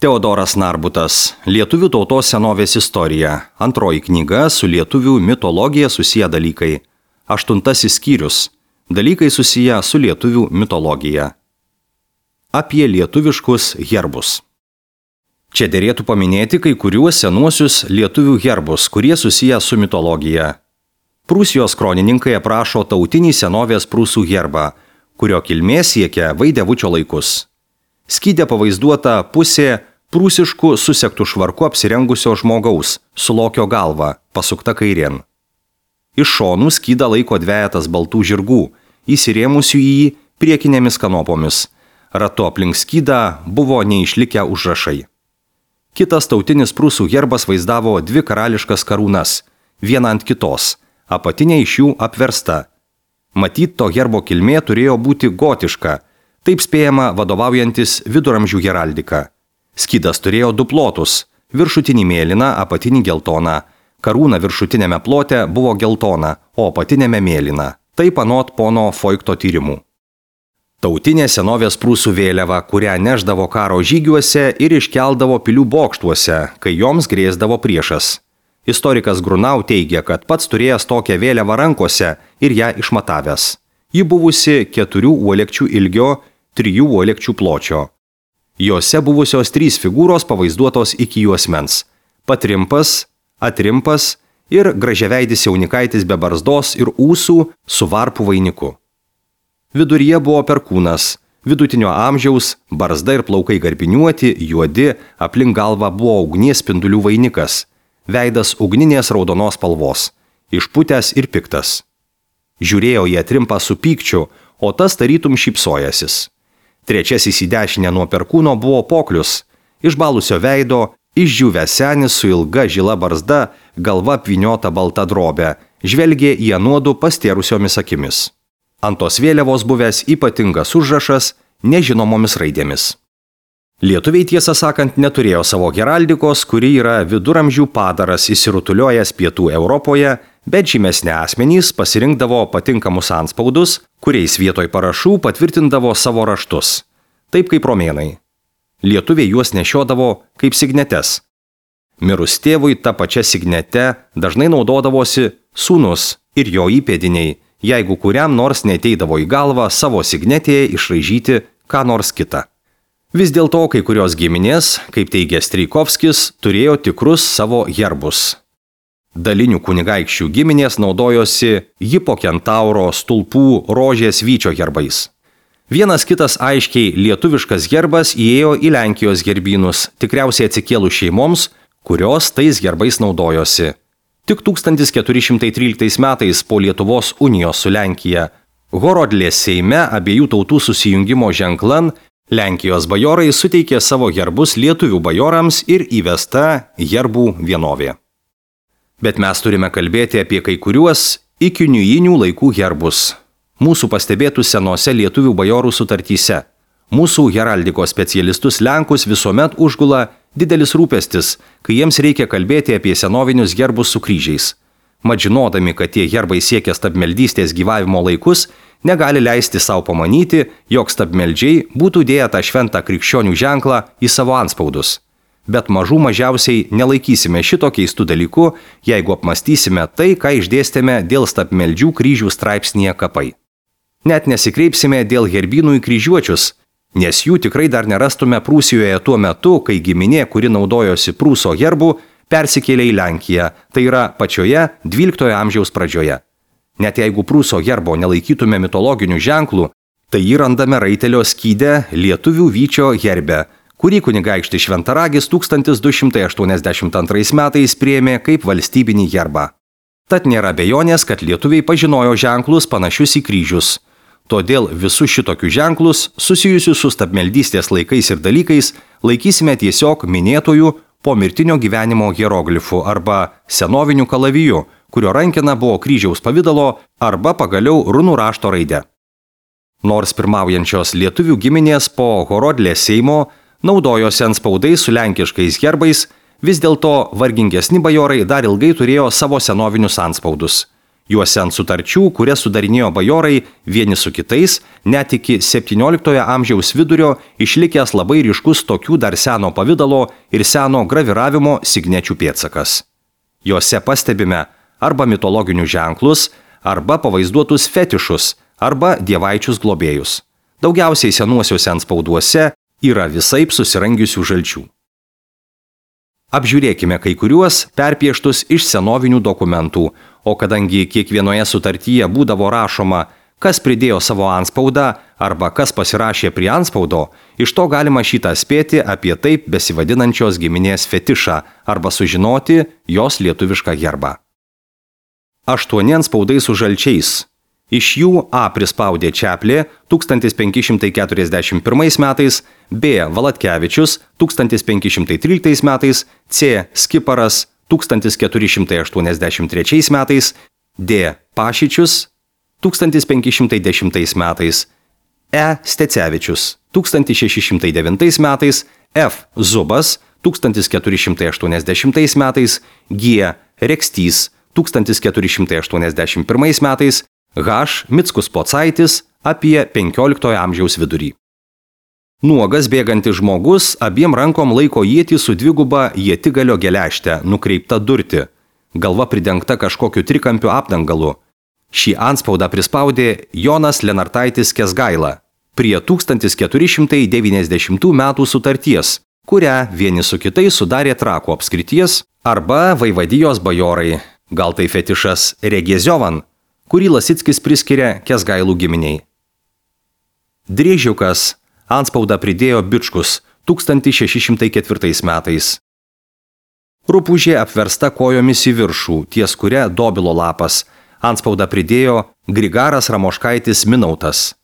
Teodoras Narbutas. Lietuvių tautos senovės istorija. Antroji knyga su lietuvių mitologija susiję dalykai. 8 skyrius. Dalykai susiję su lietuvių mitologija. Apie lietuviškus herbus. Čia derėtų paminėti kai kuriuos senuosius lietuvių herbus, kurie susiję su mitologija. Prūsijos kronininkai aprašo tautinį senovės prūsų herbą, kurio kilmė siekia Vaidevučio laikus. Skyde pavaizduota pusė prūsiškų susektų švarku apsirengusio žmogaus su lokio galva, pasukta kairėn. Iš šonų skydą laiko dvejetas baltų žirgų, įsirėmusių į jį priekinėmis kanopomis. Ratu aplink skydą buvo neišlikę užrašai. Kitas tautinis prūsų herbas vaizdavo 2 karališkas karūnas, viena ant kitos, apatinė iš jų apversta. Matyt, to herbo kilmė turėjo būti gotiška, taip spėjama vadovaujantis viduramžių heraldika. Skydas turėjo 2 plotus, viršutinį mėlyną, apatinį geltoną. Karūna viršutinėme plote buvo geltona, o apatinėme mėlyna. Taip anot pono Foikto tyrimų. Tautinė senovės prūsų vėliava, kurią neždavo karo žygiuose ir iškeldavo pilių bokštuose, kai joms grėsdavo priešas. Istorikas Grunau teigia, kad pats turėjęs tokią vėliavą rankose ir ją išmatavęs. Ji buvusi 4 uolekčių ilgio, 3 uolekčių pločio. Jose buvusios 3 figūros pavaizduotos iki juosmens – patrimpas, atrimpas ir gražiaveidis jaunikaitis be barzdos ir ūsų su varpų vainiku. Viduryje buvo perkūnas, vidutinio amžiaus, barzda ir plaukai garbiniuoti, juodi, aplink galvą buvo ugnies spindulių vainikas, veidas ugninės raudonos spalvos, išputęs ir piktas. Žiūrėjo į atrimpą su pykčiu, o tas tarytum šypsojasis. Trečiasis į dešinę nuo perkūno buvo poklius, išbalusio veido, išdžiūvęs senis su ilga žila barzda, galva apvyniota balta drobė, žvelgė į anuodų pastėrusiomis akimis. Ant tos vėliavos buvęs ypatingas užrašas nežinomomis raidėmis. Lietuviai tiesą sakant neturėjo savo heraldikos, kuri yra viduramžių padaras įsirutuliojęs pietų Europoje, bet žymesni asmenys pasirinkdavo patinkamus antspaudus, kuriais vietoj parašų patvirtindavo savo raštus, taip kaip romėnai. Lietuviai juos nešiodavo kaip signetes. Mirus tėvui ta pačia signete dažnai naudodavosi sūnus ir jo įpėdiniai, jeigu kuriam nors neateidavo į galvą savo signetėje išraižyti ką nors kitą. Vis dėlto kai kurios giminės, kaip teigia Streikovskis, turėjo tikrus savo herbus. Dalinių kunigaikščių giminės naudojosi hipokentauro, stulpų, rožės, vyčio herbais. Vienas kitas aiškiai lietuviškas herbas įėjo į Lenkijos herbynus, tikriausiai atsikėlus šeimoms, kurios tais herbais naudojosi. Tik 1413 metais po Lietuvos unijos su Lenkija Horodlės Seime abiejų tautų susijungimo ženklan Lenkijos bajorai suteikė savo herbus lietuvių bajorams ir įvesta herbų vienovė. Bet mes turime kalbėti apie kai kuriuos ikiniujinių laikų herbus. Mūsų pastebėtų senose lietuvių bajorų sutartyse. Mūsų heraldikos specialistus Lenkus visuomet užgula didelis rūpestis, kai jiems reikia kalbėti apie senovinius herbus su kryžiais. Mat žinodami, kad tie herbai siekia stabmeldystės gyvavimo laikus, negali leisti savo pamanyti, jog stabmeldžiai būtų dėję tą šventą krikščionių ženklą į savo anspaudus. Bet mažų mažiausiai nelaikysime šito keistų dalykų, jeigu apmastysime tai, ką išdėstėme dėl stabmeldžių kryžių straipsnyje kapai. Net nesikreipsime dėl herbynų į kryžiuočius, nes jų tikrai dar nerastume Prūsijoje tuo metu, kai giminė, kuri naudojosi Prūso herbu, persikėlė į Lenkiją, tai yra pačioje 12 amžiaus pradžioje. Net jeigu Prūso herbo nelaikytume mitologinių ženklų, tai jį randame raitelio skyde lietuvių vyčio herbe, kurį kunigaikštis Šventaragis 1282 metais priėmė kaip valstybinį herbą. Tad nėra abejonės, kad lietuviai pažinojo ženklus panašius į kryžius. Todėl visus šitokius ženklus, susijusius su stabmeldystės laikais ir dalykais, laikysime tiesiog minėtojų pomirtinio gyvenimo hieroglifų arba senovinių kalavijų, kurio rankena buvo kryžiaus pavidalo arba pagaliau runų rašto raidė. Nors pirmaujančios lietuvių giminės po Horodlės Seimo naudojosi antspaudais su lenkiškais herbais, vis dėlto vargingesni bajorai dar ilgai turėjo savo senovinius antspaudus. Juose ant sutarčių, kurias sudarinėjo bajorai vieni su kitais, net iki 17 amžiaus vidurio išlikęs labai ryškus tokių dar seno pavydalo ir seno graviravimo signečių pėdsakas. Juose pastebime arba mitologinius ženklus, arba pavaizduotus fetišus, arba dievaičius globėjus. Daugiausiai senuosiuose antspauduose yra visaip susirangiusių žalčių. Apžiūrėkime kai kuriuos perpieštus iš senovinių dokumentų, o kadangi kiekvienoje sutartyje būdavo rašoma, kas pridėjo savo antspaudą arba kas pasirašė prie antspaudo, iš to galima šitą spėti apie taip besivadinančios giminės fetišą arba sužinoti jos lietuvišką herbą. 8 antspaudai su žalčiais. Iš jų A prispaudė Čeplė 1541 metais, B Valatkevičius 1513 metais, C Skiparas 1483 metais, D Pašičius 1510 metais, E Stecevičius 1609 metais, F Zubas 1480 metais, G Rekstys 1481 metais, H. Mickus Pocaitis apie 15 amžiaus vidurį. Nuogas bėgantis žmogus abiem rankom laiko ietį su dviguba ietigalio geležte, nukreipta durti, galva pridengta kažkokiu trikampiu apdangalu. Šį antspaudą prispaudė Jonas Lenartaitis Kęsgaila prie 1490 metų sutarties, kurią vieni su kitais sudarė Trakų apskrities arba vaivadijos bajorai, gal tai fetišas Regeziovan, kurį Lasickis priskiria Kęsgailų giminiai. Driežiukas antspaudą pridėjo Bičkus 1604 metais. Rupūžė apversta kojomis į viršų, ties kuria dobilo lapas. Antspaudą pridėjo Grigaras Ramoškaitis Minautas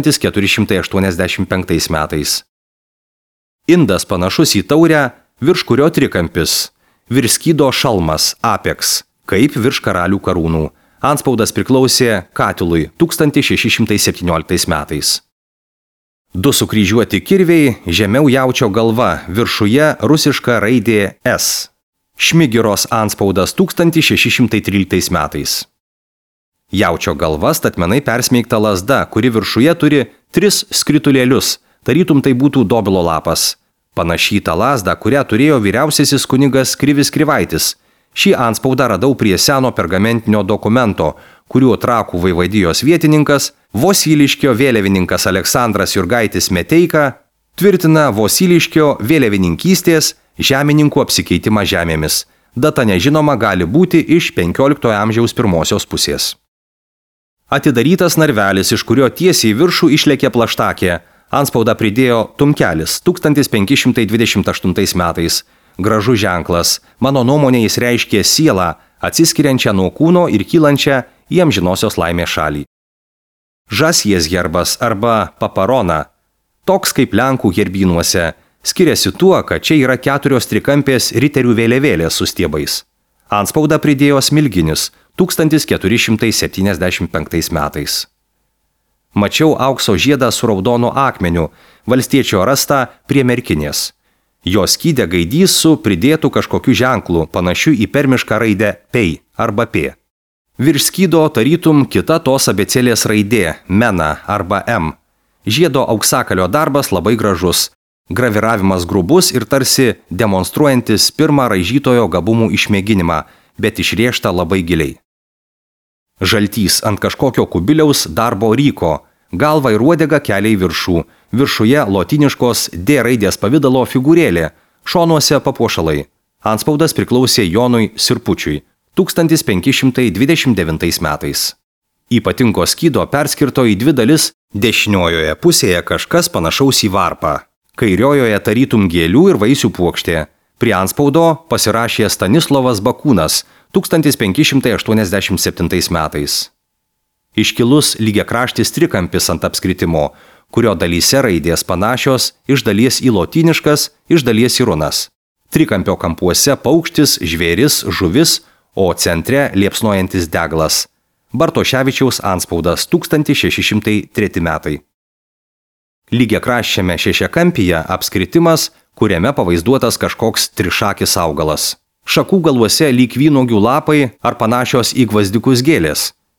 1485 metais. Indas panašus į taurę, virš kurio trikampis. Virš skydo šalmas Apeks, kaip virš karalių karūnų. Antspaudas priklausė Katilui 1617 metais. 2 sukryžiuoti kirviai, žemiau jaučio galva, viršuje rusiška raidė S. Šmigiros antspaudas 1613 metais. Jaučio galva statmenai persmeigta lazda, kuri viršuje turi 3 skritulėlius, tarytum tai būtų dobilo lapas. Panašyta lazda, kurią turėjo vyriausiasis kunigas Krivis Krivaitis. Šį antspaudą radau prie seno pergamentinio dokumento, kuriuo Trakų vaivadijos vietininkas, Vosyliškio vėliavininkas Aleksandras Jurgaitis Meteika tvirtina Vosyliškio vėliavininkystės žemininkų apsikeitimą žemėmis. Data nežinoma, gali būti iš 15 amžiaus pirmosios pusės. Atidarytas narvelis, iš kurio tiesiai viršų išlėkė plaštakė. Antspaudą pridėjo Tumkelis 1528 metais. Gražus ženklas. Mano nuomonė jis reiškė sielą, atsiskiriančią nuo kūno ir kylančią į amžinosios laimės šalį. Žasies herbas arba paparona. Toks kaip Lenkų herbynuose. Skiriasi tuo, kad čia yra 4 trikampės riterių vėliavėlės su stiebais. Antspaudą pridėjo Smilginis 1475 metais. Mačiau aukso žiedą su raudonu akmeniu, valstiečio rastą prie merkinės. Jo skydę gaidys su pridėtų kažkokiu ženklu, panašiu į permišką raidę pei arba p. Virš skydo tarytum kita tos abėcėlės raidė, mena arba m. Žiedo auksakalio darbas labai gražus. Graviravimas grubus ir tarsi demonstruojantis pirmą raižytojo gabumų išmėginimą, bet išrėžta labai giliai. Žaltys ant kažkokio kubiliaus darbo ryko, galva ir uodega kelia į viršų, viršuje lotyniškos D raidės pavydalo figūrėlė, šonuose papuošalai. Antspaudas priklausė Jonui Sirpučiui 1529 metais. Ypatingo skydo perskirto į 2 dalis, dešiniojoje pusėje kažkas panašaus į varpą. Kairiojoje tarytum gėlių ir vaisių puokštė. Prie antspaudo pasirašė Stanislovas Bakūnas 1587 metais. Iškilus lygiakraštis trikampis ant apskritimo, kurio dalyse raidės panašios iš dalies į lotyniškas, iš dalies į runas. Trikampio kampuose paukštis, žvėris, žuvis, o centre liepsnojantis deglas. Bartoševičiaus antspaudas 1603 metai. Lygiakraščiame šešiakampyje apskritimas, kuriame pavaizduotas kažkoks trišakis augalas. Šakų galuose lyg vynuogių lapai ar panašios į gvazdikus gėlės.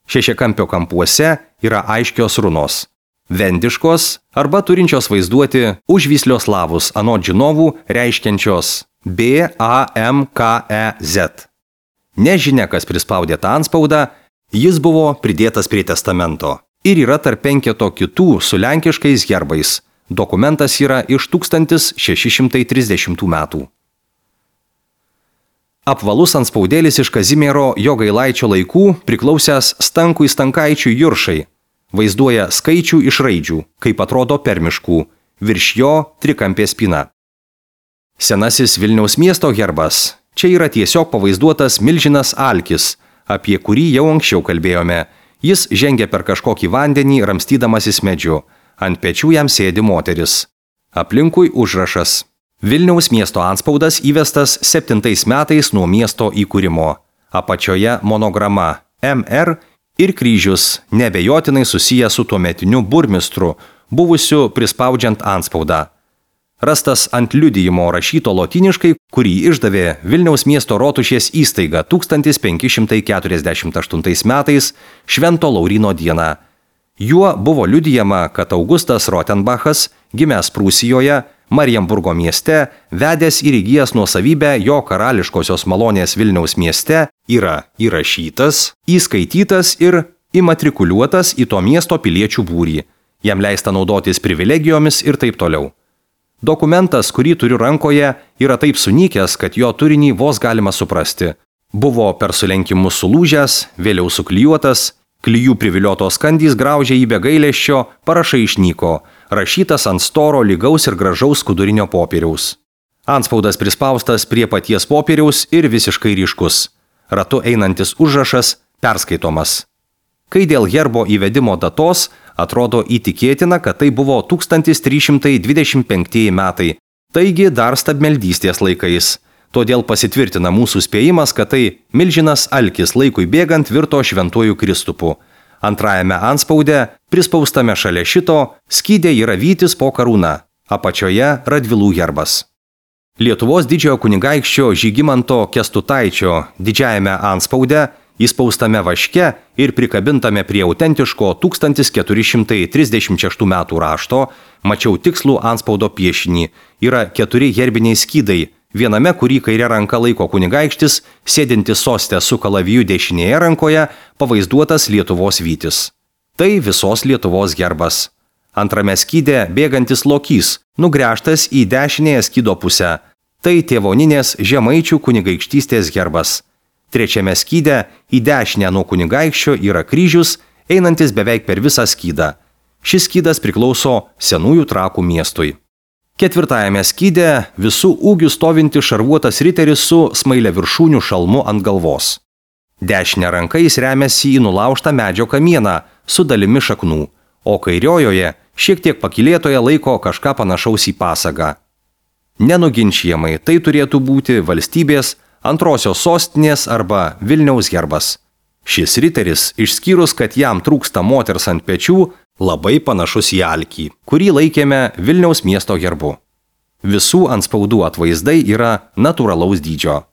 Šešiakampio kampuose yra aiškios runos. Vendiškos arba turinčios vaizduoti užvyslio slavus anot žinovų reiškiančios BAMKEZ. Nežinia, kas prispaudė tą antspaudą, jis buvo pridėtas prie testamento ir yra tarp 5 kitų su lenkiškais herbais. Dokumentas yra iš 1630 metų. Apvalus antspaudėlis iš Kazimiero Jogailaičio laikų priklausęs Stankui Stankaičiui Juršai. Vaizduoja skaičių iš raidžių, kaip atrodo permiškų, virš jo trikampė spyna. Senasis Vilniaus miesto herbas. Čia yra tiesiog pavaizduotas milžinas Alkis, apie kurį jau anksčiau kalbėjome. Jis žengia per kažkokį vandenį, ramstydamasis medžiu. Ant pečių jam sėdi moteris. Aplinkui užrašas. Vilniaus miesto antspaudas įvestas 7 metais nuo miesto įkūrimo. Apačioje monograma MR ir kryžius, nebejotinai susijęs su tuometiniu burmistru, buvusiu prispaudžiant antspaudą. Rastas ant liudijimo rašyto lotyniškai, kurį išdavė Vilniaus miesto rotušės įstaiga 1548 metais Švento Lauryno dieną. Juo buvo liudijama, kad Augustas Rotenbachas, gimęs Prūsijoje, Marienburgo mieste, vedęs ir įgijęs nuosavybę jo karališkosios malonės Vilniaus mieste, yra įrašytas, įskaitytas ir imatrikuliuotas į to miesto piliečių būrį. Jam leista naudotis privilegijomis ir taip toliau. Dokumentas, kurį turiu rankoje, yra taip sunykęs, kad jo turinį vos galima suprasti. Buvo per sulenkimus sulūžęs, vėliau suklijuotas, klijų priviliotos kandys graužė į begailesčio, parašai išnyko, rašytas ant storo, lygaus ir gražaus skudurinio popieriaus. Antspaudas prispaustas prie paties popieriaus ir visiškai ryškus. Ratu einantis užrašas perskaitomas. Kai dėl herbo įvedimo datos, atrodo įtikėtina, kad tai buvo 1325 metai, taigi dar stabmeldystės laikais. Todėl pasitvirtina mūsų spėjimas, kad tai milžinas Alkis laikui bėgant virto šventuoju Kristupu. Antrajame antspaude, prispaustame šalia šito, skydė yra vytis po karūna, apačioje Radvilų herbas. Lietuvos didžiojo kunigaikščio Žygimanto Kęstutaičio didžiajame antspaude, įspaustame vaške ir prikabintame prie autentiško 1436 metų rašto, mačiau tikslų antspaudo piešinį. Yra 4 herbiniai skydai, viename, kurį kairė ranka laiko kunigaikštis, sėdintis soste su kalaviju dešinėje rankoje, pavaizduotas Lietuvos vytis. Tai visos Lietuvos herbas. Antrame skyde bėgantis lokys, nugręžtas į dešinėje skydo pusę. Tai tėvoninės Žemaičių kunigaikštystės herbas. Trečiame skyde į dešinę nuo kunigaikščio yra kryžius, einantis beveik per visą skydą. Šis skydas priklauso Senųjų Trakų miestui. Ketvirtajame skyde visų ūgių stovinti šarvuotas riteris su smailė viršūnių šalmu ant galvos. Dešinė ranka jis remiasi į nulaužtą medžio kamieną su dalimi šaknų, o kairiojoje šiek tiek pakylėtoje laiko kažką panašaus į pasagą. Nenuginčiamai tai turėtų būti valstybės antrosios sostinės arba Vilniaus herbas. Šis riteris, išskyrus, kad jam trūksta moters ant pečių, labai panašus į Alkį, kurį laikėme Vilniaus miesto herbu. Visų antspaudų atvaizdai yra natūralaus dydžio.